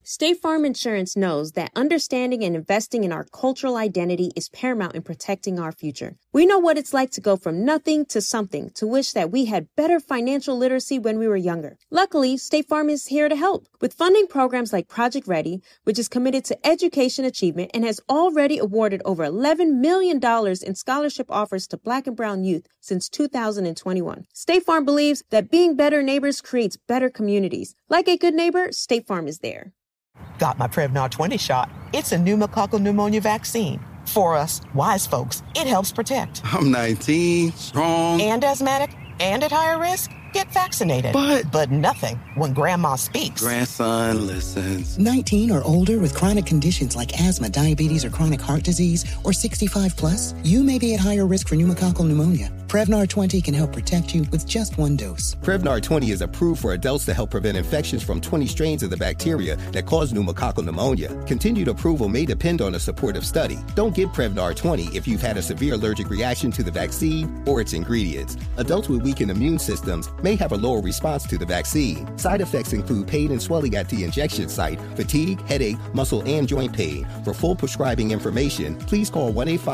State Farm Insurance knows that understanding and investing in our cultural identity is paramount in protecting our future. We know what it's like to go from nothing to something, to wish that we had better financial literacy when we were younger. Luckily, State Farm is here to help with funding programs like Project Ready, which is committed to education achievement and has already awarded over $11 million in scholarship offers to Black and Brown youth since 2021. State Farm believes that being better neighbors creates better communities. Like a good neighbor, State Farm is there. Got my Prevnar 20 shot. It's a pneumococcal pneumonia vaccine. For us, wise folks, it helps protect. I'm 19, strong. And asthmatic, and at higher risk. Get vaccinated. But nothing when grandma speaks. Grandson listens. 19 or older with chronic conditions like asthma, diabetes, or chronic heart disease, or 65 plus, you may be at higher risk for pneumococcal pneumonia. Prevnar 20 can help protect you with just one dose. Prevnar 20 is approved for adults to help prevent infections from 20 strains of the bacteria that cause pneumococcal pneumonia. Continued approval may depend on a supportive study. Don't get Prevnar 20 if you've had a severe allergic reaction to the vaccine or its ingredients. Adults with weakened immune systems may have a lower response to the vaccine. Side effects include pain and swelling at the injection site, fatigue, headache, muscle, and joint pain. For full prescribing information, please call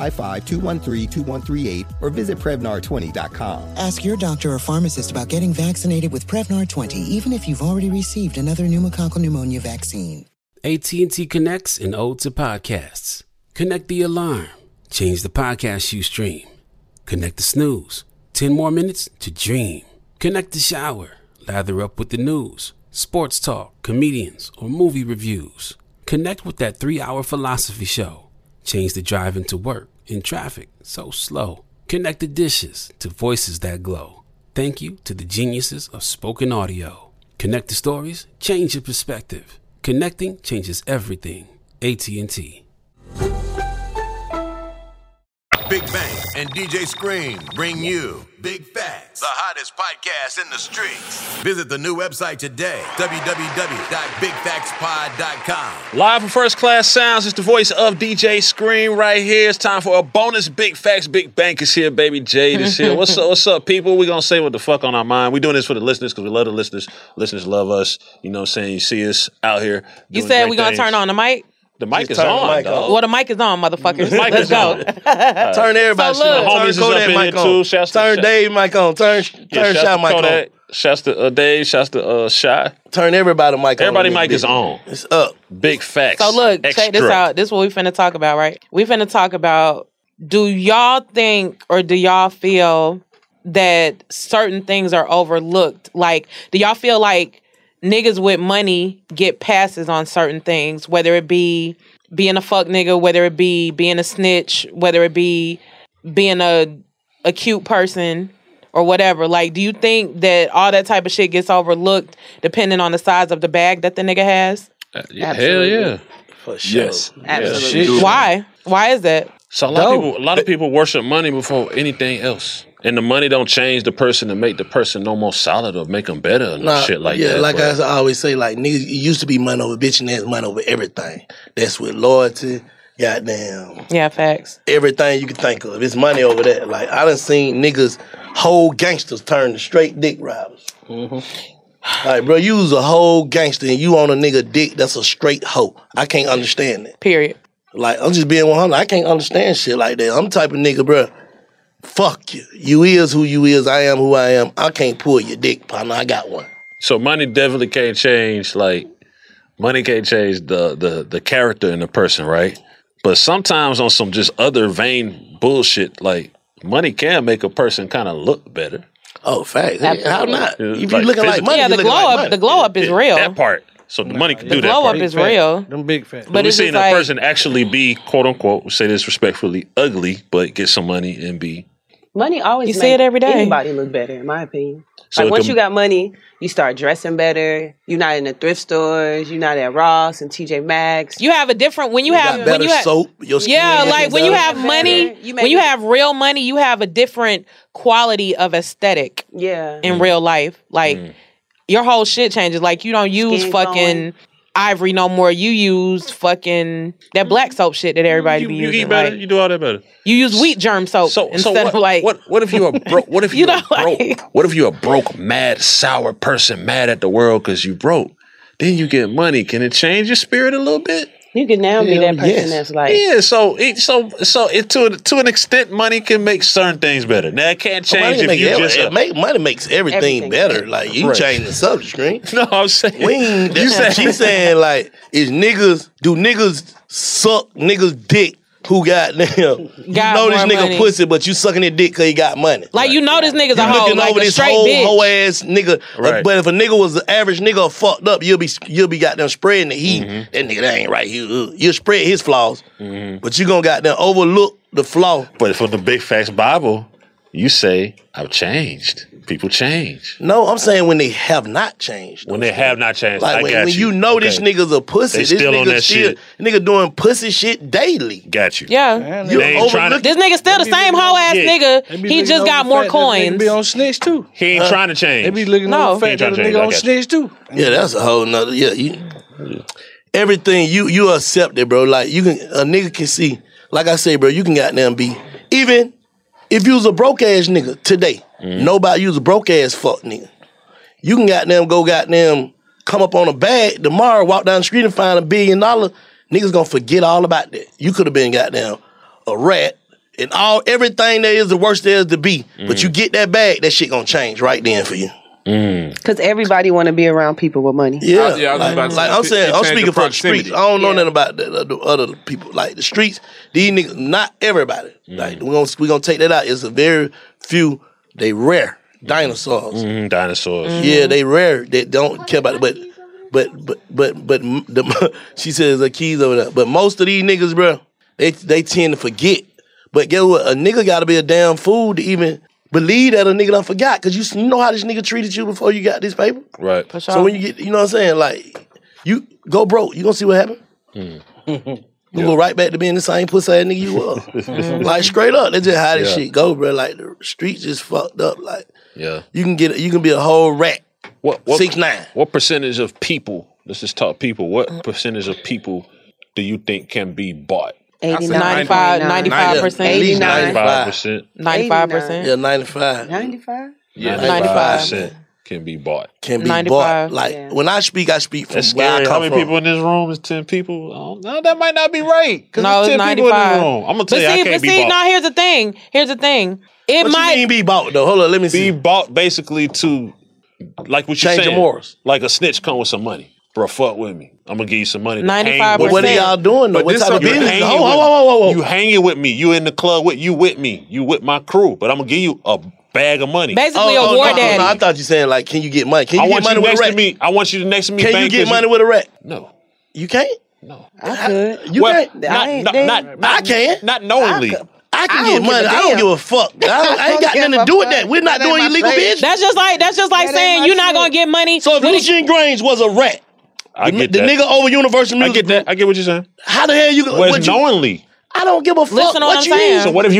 1-855-213-2138 or visit Prevnar20.com. Ask your doctor or pharmacist about getting vaccinated with Prevnar 20, even if you've already received another pneumococcal pneumonia vaccine. AT&T connects an ode to podcasts. Connect the alarm. Change the podcast you stream. Connect the snooze. 10 more minutes to dream. Connect the shower. Lather up with the news, sports talk, comedians, or movie reviews. Connect with that 3-hour philosophy show. Change the drive into work in traffic so slow. Connect the dishes to voices that glow. Thank you to the geniuses of spoken audio. Connect the stories, change your perspective. Connecting changes everything. AT&T. Big Bang and DJ Scream bring you Big Facts, the hottest podcast in the streets. Visit the new website today, www.bigfactspod.com. Live from First Class Sounds, it's the voice of DJ Scream right here. It's time for a bonus Big Facts. Big Bang is here, baby. Jade is here. What's up, people? We're going to say what the fuck on our mind. We're doing this for the listeners because we love the listeners. Listeners love us. You know what I'm saying? You see us out here. You said we're going to turn on the mic? The mic is on. Well, the mic is on, motherfuckers. Let's go. Turn everybody. So look, homies is up in here too. Turn Dave mic on. Turn Shy mic on. Shouts to Dave. Shouts to Shy. Turn everybody mic on. Everybody mic is on. It's up. Big Facts. So look, check this out. This is what we finna talk about, right? We finna talk about, do y'all think or do y'all feel that certain things are overlooked? Like, do y'all feel like niggas with money get passes on certain things, whether it be being a fuck nigga, whether it be being a snitch, whether it be being a cute person or whatever? Like, do you think that all that type of shit gets overlooked depending on the size of the bag that the nigga has? Hell yeah. For sure. Yes. Absolutely. Why? Why is that? So a lot of people worship money before anything else. And the money don't change the person to make the person no more solid or make them better or shit like that. Yeah, like I always say, like, niggas, it used to be money over bitch and that's money over everything. That's with loyalty, goddamn. Yeah, facts. Everything you can think of. It's money over there. Like, I done seen niggas, whole gangsters turn to straight dick riders. Mm-hmm. Like, bro, you was a whole gangster and you on a nigga dick that's a straight hoe. I can't understand that. Period. Like, I'm just being 100. I can't understand shit like that. I'm the type of nigga, bro. Fuck you. You is who you is. I am who I am. I can't pull your dick, partner. I got one. So money definitely can't change, like, money can't change the character in the person, right? But sometimes on some just other vain bullshit, like, money can make a person kind of look better. Oh, facts. How not? If Like, you looking like money, Yeah, the glow up is real. That part. So the money can do that The glow part. up is real. Them big facts. But we're it's seeing just a like, person actually be, quote unquote, say this respectfully, ugly, but get some money and be. Money always You makes see it every day. anybody look better, in my opinion. So Like, once the- you got money, you start dressing better. You're not in the thrift stores. You're not at Ross and TJ Maxx. you have a different when you have got better when you have soap. Your skin yeah, looking like when you better. have money, You when you have real money, you have a different quality of aesthetic Yeah. in real life. Like your whole shit changes. Like you don't use Skin fucking Ivory no more. You use fucking that black soap shit that everybody be You using. eat better. Like, You do all that better. you use wheat germ soap instead of like what if you a broke? What if you, You know, a broke? like- What if you a broke, mad, sour person, mad at the world because you broke? then you get money. Can it change your spirit a little bit? You can now be that person that's like, So to an extent, money can make certain things better. Now it can't change if you just money makes everything better. Like you change the subject screen. No, I'm saying she's saying like is niggas suck niggas dick who got this nigga money. pussy, but you sucking his dick because he got money. Like you know this nigga's a you hoe, looking like over a this straight whole bitch. hoe ass nigga. Right. But if a nigga was the average nigga or fucked up, you'll be goddamn spreading the heat. That nigga that ain't right. You'll spread his flaws, but you gonna goddamn overlook the flaw. But from the Big Facts Bible, you say I've changed. People change. No, I'm saying when they have not changed. When they have not changed, like when you know this nigga's a pussy, They this still on nigga that shit. nigga doing pussy shit daily. Got you. Yeah. You overlook This nigga still the same hoe ass nigga. He just got more coins. Be on snitch too. He ain't trying to change. They be looking over the fact that a nigga on snitch too. Yeah, that's a whole nother. Everything you accept it, bro. Like a nigga can see. Like I say, bro, you can goddamn be even if you was a broke ass nigga today. Nobody use a broke ass fuck nigga. You can goddamn come up on a bag tomorrow, walk down the street and find $1 billion. Niggas gonna forget all about that. You could have been goddamn a rat and everything there is the worst there is to be. But you get that bag, that shit gonna change right then for you. Because everybody want to be around people with money. Yeah, I'm saying, I'm speaking for the streets. I don't know nothing about the other people. Like the streets, these niggas, not everybody. Like we gonna take that out. It's a very few. They rare dinosaurs. Dinosaurs. Yeah, they rare. They don't care about it. But she says the keys over there. But most of these niggas, bro, they tend to forget. But guess what? A nigga got to be a damn fool to even believe that a nigga done forgot. Because you know how this nigga treated you before you got this paper? Right. So when you get, you know what I'm saying? Like, you go broke. You gonna see what happen? You go right back to being the same pussy ass nigga you were. Like, straight up. That's just how this shit go, bro. Like, the streets just fucked up. Like, you can be a whole rat. What 6'9". What percentage of people, let's just talk people, what percentage of people do you think can be bought? 95%. 95%. 95%. Yeah, 95. 95? Yeah, 95% can be bought. Can be bought. Like, when I speak from That's where I scary. come How many from. people in this room is 10 people? No, that might not be right. No, it's it's 10 people in 95. this room. I'm going to tell you, I can't be bought. No, here's the thing. It What might you mean be bought, though? Hold on, let me see. Be bought basically to, like what you're Change saying. your morals. Like a snitch come with some money. Bro, fuck with me. I'm going to give you some money. 95%. But what are y'all doing, though? What type of business? Whoa. You hanging with me. You in the club with me. You with my crew. But I'm going to give you a bag of money. Basically a war daddy. No, I thought you saying, like, can you get money? Can you I get want money you with a next rat? to me. I want you to next to me. Can you get money with a rat? No. You can't? No. I could. You Well, can't? I can. Not knowingly. I can get money. I don't give a fuck. I ain't got nothing to do with that. We're not doing illegal business. That's just like saying you're not gonna get money. So if Lucien Grange was a rat, I get the that. nigga over Universal Music, I get that. I get what you're saying. how the hell you? Well, it's knowingly. I don't give a fuck. Listen to what I'm you saying. mean? So what if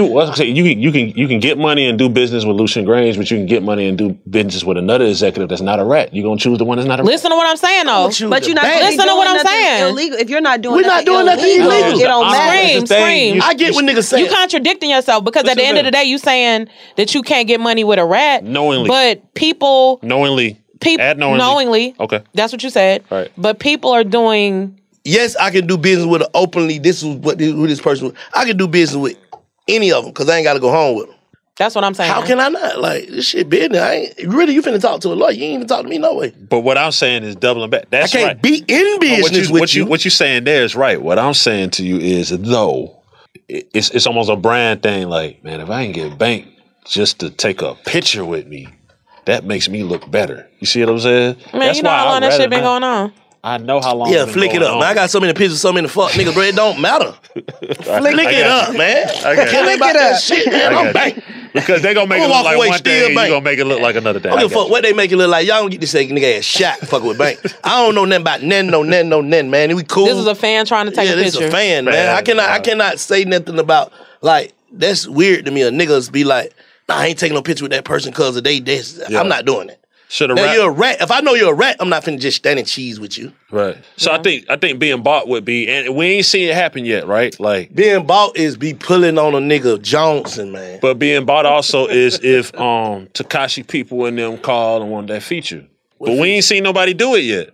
you can get money and do business with Lucien Grange, but you can get money and do business with another executive that's not a rat. You gonna choose the one that's not a rat. Listen to what I'm saying though. But you're not Listen to what I'm saying. illegal. If you're not doing We're not doing nothing illegal. It don't matter. Scream. I get what niggas saying. You contradicting yourself because at the end of the day, you saying that you can't get money with a rat. Knowingly. But people Knowingly. Add knowingly. Okay. That's what you said. Right. But people are doing. Yes, I can do business with openly. This is who this person was. I can do business with any of them because I ain't got to go home with them. That's what I'm saying. How can I not? Like, this shit business. You finna talk to a lawyer. You ain't even talk to me no way. But what I'm saying is doubling back. That's I can't right. be in business with you. What you saying there is right. What I'm saying to you is, though, it's almost a brand thing. Like, man, if I ain't get banked just to take a picture with me, that makes me look better. You see what I'm saying? Man, That's you know why how long I'd that shit rather been not. going on. I know how long. Yeah, it's been flick it going up, on. man. I got so many pictures, so many fuck niggas, bro. It don't matter. Flick it up, man. I got Can't you. about that shit, man. I I'm got banked. Because they gonna make I'm it gonna look walk like away one still thing, you bank. gonna make it look like another thing. I don't I give a got fuck what they make it look like. Y'all don't get this nigga ass shot fucking with bank. I don't know nothing about nothing, man. We cool. This is a fan trying to take a this picture. is a fan, man. I cannot say nothing about, like, that's weird to me. A niggas be like, nah, I ain't taking no picture with that person because of they this. Yeah. I'm not doing it. Should a Now rap- you're a rat. If I know you're a rat, I'm not finna just stand and cheese with you. Right. So I think being bought would be, and we ain't seen it happen yet, right? Like being bought is be pulling on a nigga Johnson, man. But being bought also is if Tekashi people and them called and want that feature. But we ain't seen nobody do it yet.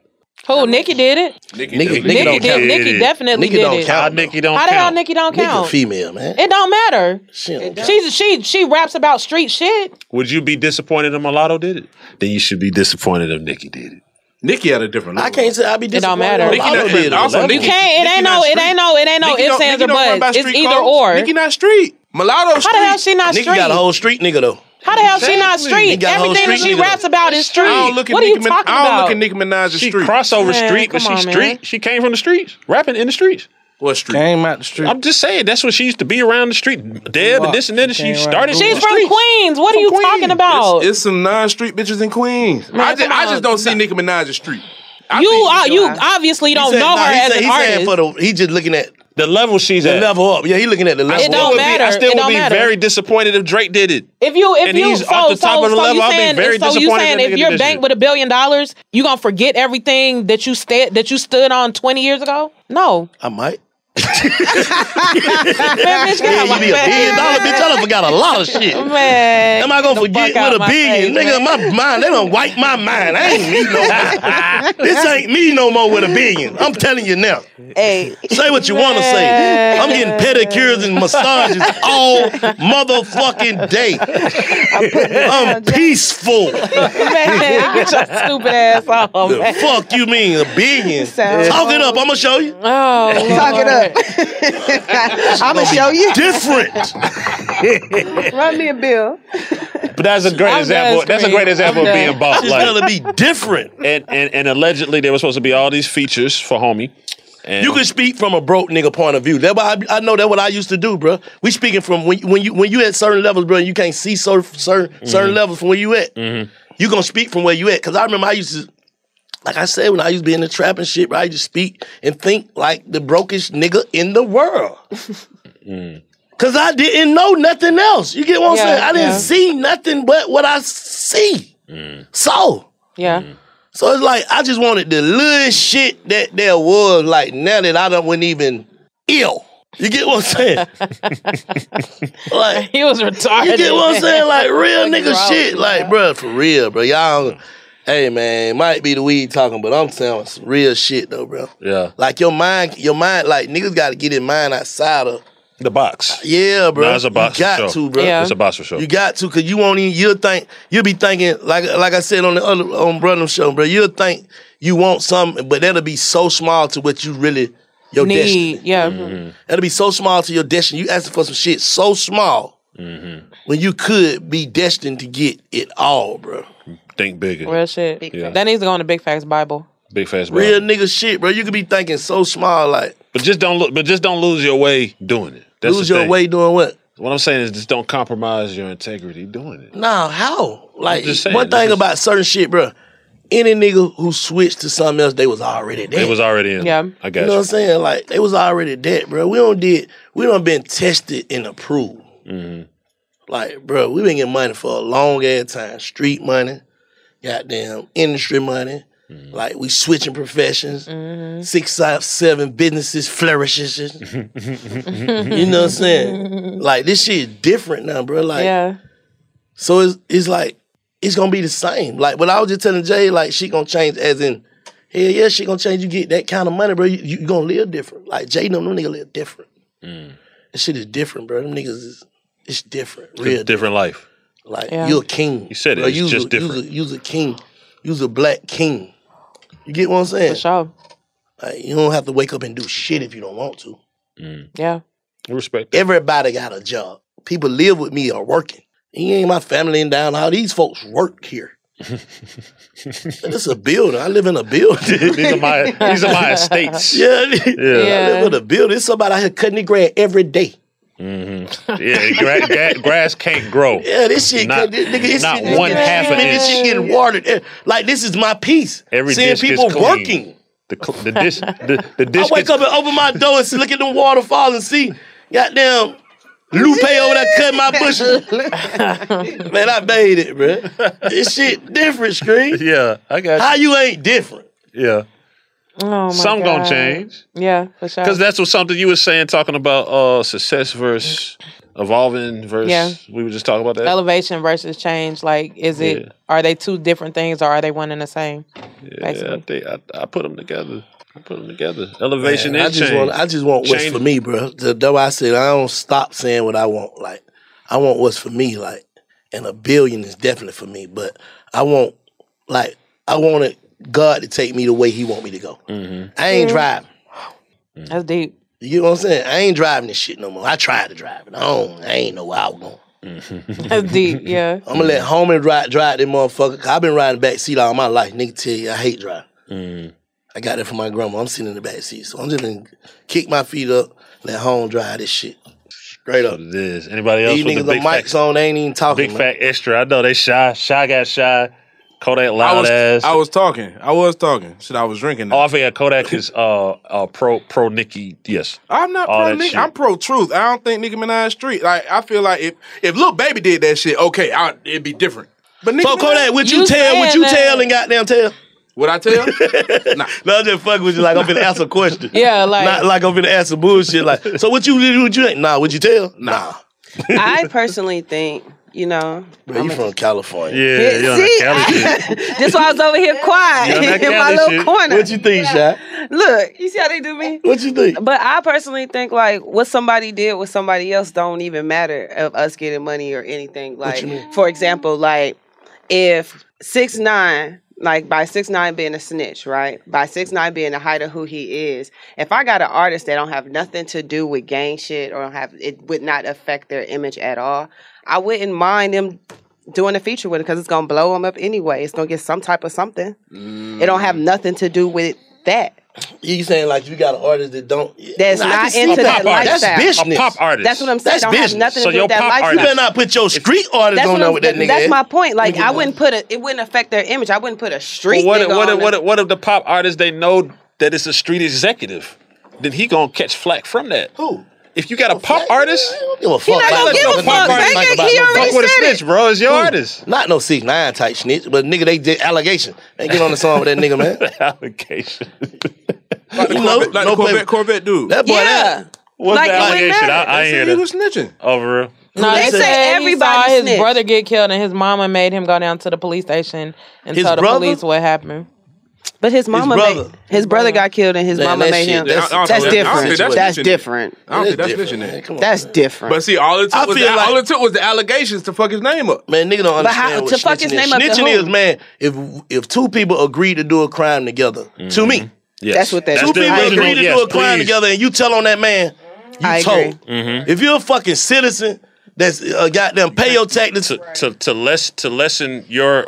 Who? Nicki did it. Nicki don't count. Nicki definitely Nicki did don't it. count. Nicki don't How count. the hell Nicki don't Nicki count? a female, man. It don't matter. She She raps about street shit. Would you be disappointed if Mulatto did it? Then you should be disappointed if Nicki did it. Nicki had a different level. I can't say I be It don't disappointed. matter. Mulatto Nicki did also, it. You can't. It ain't no ifs, ands, or buts. It's either or. Nicki not street. Mulatto How street. the hell she not Nicki street? got a whole street nigga though. How the hell she not Exactly. street? He got a whole Everything that street she nigga. raps about is street. I don't look at What are you Nicki talking I don't about? look at Nicki Minaj as She street. crossover Man, street, but come she's on, street. man. She came from the streets, rapping in the streets. What street? Came out the street. I'm just saying that's what she used to be around the street. Deb and this and that. She started. She's the from streets. Queens. What are you talking about? It's some non-street bitches in Queens. Man, I come just on. don't see Nicki Minaj as street. You obviously don't know her as an artist. He just looking at the level she's the at. level up. Yeah, he looking at the level. It don't up. matter. I still It would don't be matter. very disappointed if Drake did it. If you And he's off the top of the level, I'll be very so you disappointed saying if if nigga you're did this banked shit. with $1 billion, you gonna forget everything that you stood on 20 years ago? No. I might. Man, bitch, get Yeah, out you my be $1 billion, bitch. I done forgot a lot of shit. Man, Am I gonna get the forget fuck out with a my billion? face, Nigga, man. my mind, they done wipe my mind. I ain't me no more. This ain't me no more with $1 billion. I'm telling you now. Hey. Say what you want to say. I'm getting pedicures and massages all motherfucking day. I'm peaceful. Man, get your stupid ass off, The man. fuck you mean $1 billion? Talk it up. I'm gonna show you. Oh, Talk it up. I'm gonna show you. Different. Run me a bill. But that's a great I'm example. done That's a great screaming. example I'm of being done. bought. It's gotta be different. And allegedly there was supposed to be all these features for homie. And You can speak from a broke nigga point of view. That's why I know that's what I used to do, bro. We speaking from when you at certain levels, bro. And you can't see certain levels from where you at. You gonna speak from where you at. Cause I remember I used to, like I said, when I used to be in the trap and shit, bro, I used to speak and think like the brokest nigga in the world. Cause I didn't know nothing else. You get what I'm saying? I didn't see nothing but what I see. So it's like I just wanted the little shit that there was like now that I wasn't even ill. You get what I'm saying? Like he was retarded. You get what I'm saying? Like real Like, nigga bro, shit. Like, bro, for real, bro. Y'all, hey man, it might be the weed talking, but I'm saying some real shit though, bro. Yeah. Like your mind, like niggas gotta get his mind outside of the box. Yeah, bro. No, it's a box You got for sure. to, bro. Yeah. It's a box for sure. You got to, cause you won't even. You'll be thinking like I said on the other on Brother Show, bro. You'll think you want something, but that'll be so small to what you really your destiny. Yeah. That'll be so small to your destiny. You asking for some shit so small when you could be destined to get it all, bro. Think bigger. Real shit. Yeah. That needs to go in the Big Facts Bible. Big fast bro. Real nigga shit, bro. You could be thinking so small, like. But just don't lose your way doing it. That's Lose the your thing. way doing what? What I'm saying is just don't compromise your integrity doing it. Nah, how? Like just saying, one this thing is- about certain shit, bro. Any nigga who switched to something else, they was already there. It was already in. Yeah. I got You know what I'm saying? Like they was already dead, bro. We done been tested and approved. Like, bro, we been getting money for a long ass time. Street money, goddamn industry money. Like we switching professions. 6, 5, 7 businesses flourishes. You know what I'm saying? Like this shit is different now, bro. Like so it's like it's gonna be the same. Like what I was just telling Jay, like she gonna change as in, hell yeah, she gonna change. You get that kind of money, bro. You gonna live different. Like Jay, them niggas live different. That shit is different, bro. Them niggas it's different. It's Real a different life. Like Yeah. you're a king. You said it. Bro. It's You's just a, different. You's a king. You's a black king. You get what I'm saying? For sure. Like, you don't have to wake up and do shit if you don't want to. Yeah. Respect. Everybody got a job. People live with me or working. He ain't my family in down. How these folks work here. It's a building. I live in a building. These are my estates. Yeah, I Yeah. live in a building. It's somebody out here cutting the grass every day. Yeah, grass can't grow. Yeah, this shit, Not- nigga, this not shit, one half an This shit inch. getting watered. Like this is my piece. Every Seeing dish people gets clean. working. The dish I wake gets up and open my door and look at them waterfalls and see goddamn Lupe over there cutting my bushes. Man, I made it, bro. This shit different, Screen. Yeah, I got you. How you ain't different? Yeah. Oh my Some God. gonna change. Yeah, for sure. Because that's what something you were saying, talking about success versus Evolving versus we were just talking about that. Elevation versus change. Like, are they two different things or are they one and the same? Yeah, I put them together. Elevation and change. I just want what's for me, bro. That's why I said I don't stop saying what I want. Like, I want what's for me. Like, and $1 billion is definitely for me. But I want God to take me the way He want me to go. I ain't driving. That's deep. You get what I'm saying? I ain't driving this shit no more. I tried to drive it. I ain't know where I was going. That's deep, yeah. I'm gonna let homie drive that motherfucker. 'Cause I've been riding the back seat all my life. Nigga tell you I hate driving. I got that from my grandma. I'm sitting in the back seat. So I'm just gonna kick my feet up, let home drive this shit. Straight up. It is. Anybody else These with niggas the big mics on, they ain't even talking. Big fat extra. I know they shy. Shy got shy. Kodak loud ass. I was talking. Shit, I was drinking that. Oh, I forgot Kodak is pro Nicki. Yes. I'm not pro Nicki. I'm pro truth. I don't think Nicki Minaj street. Like, I feel like if Lil Baby did that shit, okay, it'd be different. But Nicki So Kodak, what you tell and goddamn tell? What I tell? Nah. No, I'm just fucking with you like I'm finna ask a question. Yeah, like. Not like I'm finna ask some bullshit. Like, so what you think? Nah, what you tell? Nah. I personally think, you know. Bro, you from California. Yeah, you on that Cali shit. That's why I was over here quiet in my little corner. What you think, Shy? Look, you see how they do me? What you think? But I personally think, like, what somebody did with somebody else don't even matter of us getting money or anything. Like, What you mean? for example, like, if 6ix9ine, like, by 6ix9ine being a snitch, right? By 6ix9ine being the height of who he is, if I got an artist that don't have nothing to do with gang shit or it would not affect their image at all, I wouldn't mind them doing a feature with it because it's going to blow them up anyway. It's going to get some type of something. It don't have nothing to do with that. You saying like you got an artist that don't... That's not into that lifestyle. That's business. A pop artist. That's what I'm saying. That's Don't business. have nothing So to do your with that pop lifestyle. You better not put your street artist on there with that nigga. That's ass. my point. Like, I wouldn't put it wouldn't affect their image. I wouldn't put a street Well, nigga on there. what if the pop artist, they know that it's a street executive? Then he gonna catch flack from that. Who? If you got a pop artist, I don't give a fuck. He not gonna give a fuck. He already fuck with a said snitch, it. bro. It's your artist. Not no 6ix9ine type snitch, but nigga, they did allegation. They get on the song with that nigga, man. Allegation. Like the Corvette dude. That boy, Yeah. What's Like, the it wouldn't allegation? matter. I ain't hear He that. was snitching. Oh, for real? No, They he say said everybody he saw his snitched. brother get killed and his mama made him go down to the police station and His tell the brother? police what happened. But his mama brother. made his brother got killed and his Man, mama that made shit, him. that's- That's I don't think different. that's That's snitching. different. I don't think that's different, snitching man. there. Come on. That's different. But see, all it I took was feel like- all it took was the allegations to fuck his name up. Man, nigga don't But how- understand what to fuck his snitching is. name up to Snitching who? is, man, if two people agree to do a crime together, to me, Yes. That's what that two is. people I agree to yes, do a crime please. together and you tell on that man, you I told. agree. If you're a fucking citizen that's goddamn pay your taxes, to lessen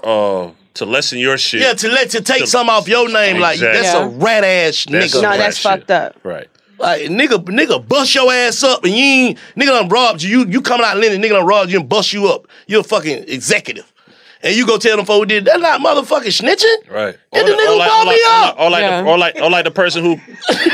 your shit. yeah, to let you take some off your name, like Exactly. that's a Yeah. rat ass That's nigga. No, rat that's shit. fucked up. Right. Like nigga bust your ass up and you ain't nigga done robbed you. You coming out Lennon, nigga done robbed you and bust you up. You're a fucking executive. And you go tell them folks who did that's not motherfucking snitching. Right. Get the nigga who brought me up. Or like the person who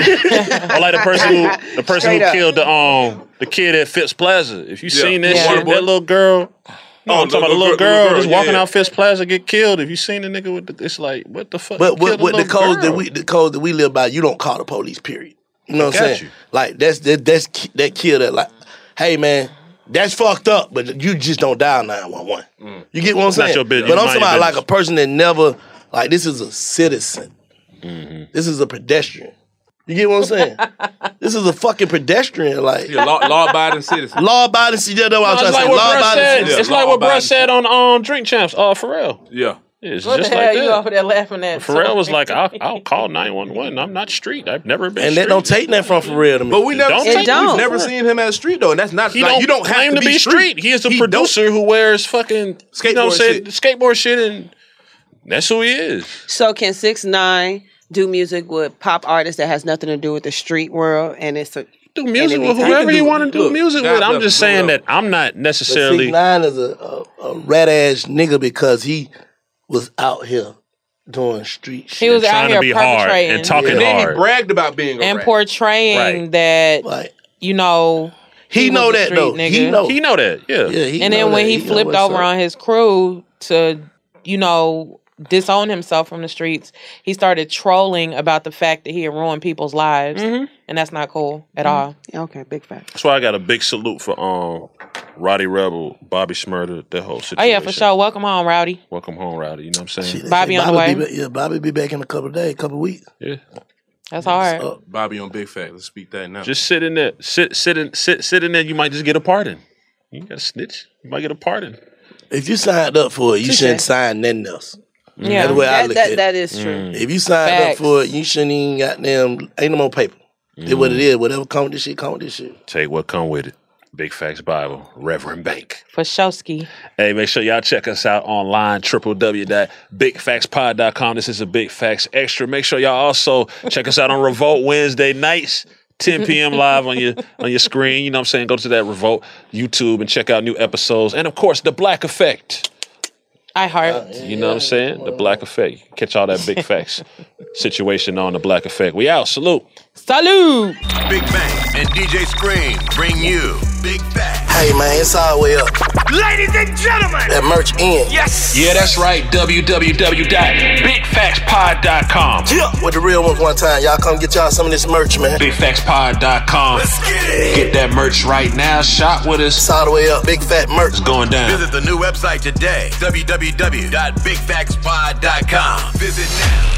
the person Straight who up. killed the kid at Phipps Plaza. If you seen that Yeah. shit, that little girl. No, I'm talking about the little girl just walking out Phipps Plaza get killed. If you seen the nigga with it's like, what the fuck? But You killed a what the little code girl. that we live by, you don't call the police, period. You know what I'm Got saying? you. Like that's that kid that like, hey man, that's fucked up, but you just don't dial 911. You get what I'm It's not saying? your business. But You I'm mind talking your about like a business. person that never like this is a citizen. This is a pedestrian. You get what I'm saying? This is a fucking pedestrian. Like Yeah, law-abiding citizen. law-abiding citizen. That's what I'm No, trying it's to like say. what bruh Law-abiding said. citizen. It's like what bruh said on Drink Champs. Pharrell. Yeah. It's What just the hell like you that. over there laughing at? Pharrell was like, I'll call 911. I'm not street. I've never been And street. that don't take that from Pharrell to me. But we never Don't seen, take it. we've never seen him as street though, and that's not He like don't you don't claim have to be street. He is a producer who wears fucking Skateboard shit. skateboard shit, and that's who he is. So can 6ix9ine do music with pop artists that has nothing to do with the street world, and it's a Do music And it with be- whoever He you can want to do look, music God with. I'm bless just him, saying bro. that I'm not But necessarily. 6ix9ine is a rat ass nigga because he was out here doing street shit. He was out trying to here be hard perpetrating and talking And then he hard. bragged about being a and rat. portraying Right. that Like you know he was know a that street though. nigga. He know. He know that, yeah. Yeah, he and know then when that. he know flipped what's over up. on his crew to, you know, disown himself from the streets. He started trolling about the fact that he had ruined people's lives, and that's not cool at all. Okay, big fact. That's why I got a big salute for Roddy Rebel, Bobby Shmurda, that whole situation. Oh yeah, for sure. Welcome home, Rowdy. Welcome home, Rowdy. You know what I'm saying? Shit, Bobby on the way. Bobby be back in a couple of days, couple of weeks. Yeah. That's hard. Bobby on Big Fact. Let's speak that now. Just sit in there. Sit in there. You might just get a pardon. You got to snitch. You might get a pardon. If you signed up for it, you shouldn't sign nothing else. Yeah. That's the way I look at it. That is true. If you signed Facts. up for it, you shouldn't even goddamn, ain't no more paper. It's what it is. Whatever come with this shit, come with this shit. Take what come with it. Big Facts Bible, Reverend Bank. For Showski. Hey, make sure y'all check us out online, www.bigfactspod.com. This is a Big Facts Extra. Make sure y'all also check us out on Revolt Wednesday nights, 10 p.m. live on your screen. You know what I'm saying? Go to that Revolt YouTube and check out new episodes. And, of course, The Black Effect. I heart. You know what I'm saying? The Black Effect. Catch all that Big Facts situation on The Black Effect. We out. Salute. Salute. Big Bang and DJ Scream bring you Big Facts. Hey, man, it's all the way up. Ladies and gentlemen. That merch in. Yes. Yeah, that's right. www.bigfactspod.com. Yeah. With the real ones one time. Y'all come get y'all some of this merch, man. Bigfactspod.com. Let's get it. Get that merch right now. Shop with us. It's all the way up. Big fat merch. It's going down. Visit the new website today. www.bigfactspod.com. Visit now.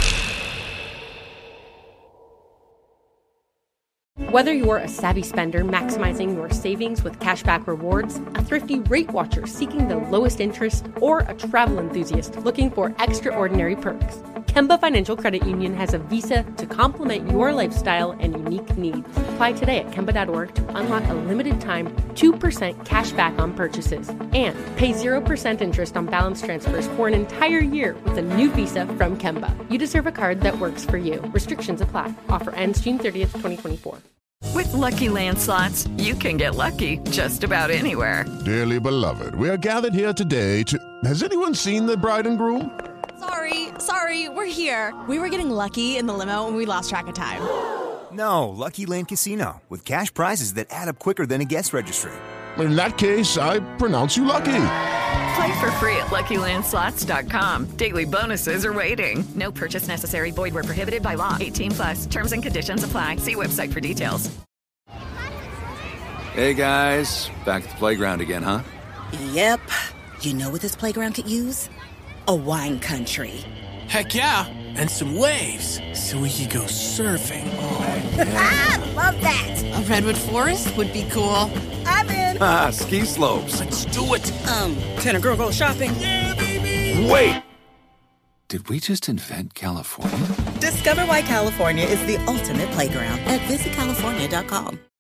Whether you're a savvy spender maximizing your savings with cashback rewards, a thrifty rate watcher seeking the lowest interest, or a travel enthusiast looking for extraordinary perks, Kemba Financial Credit Union has a visa to complement your lifestyle and unique needs. Apply today at Kemba.org to unlock a limited-time 2% cash back on purchases and pay 0% interest on balance transfers for an entire year with a new visa from Kemba. You deserve a card that works for you. Restrictions apply. Offer ends June 30th, 2024. With Lucky Land Slots, you can get lucky just about anywhere. Dearly beloved, we are gathered here today to... Has anyone seen the bride and groom? Sorry, we're here. We were getting lucky in the limo and we lost track of time. No, Lucky Land Casino, with cash prizes that add up quicker than a guest registry. In that case, I pronounce you lucky. Play for free at LuckyLandSlots.com. Daily bonuses are waiting. No purchase necessary. Void where prohibited by law. 18+. Terms and conditions apply. See website for details. Hey, guys. Back at the playground again, huh? Yep. You know what this playground could use? A wine country. Heck yeah. And some waves so we could go surfing. Oh, yeah. Love that. A redwood forest would be cool. I'm in. Ski slopes. Let's do it. Can a girl go shopping? Yeah, baby. Wait. Did we just invent California? Discover why California is the ultimate playground at visitcalifornia.com.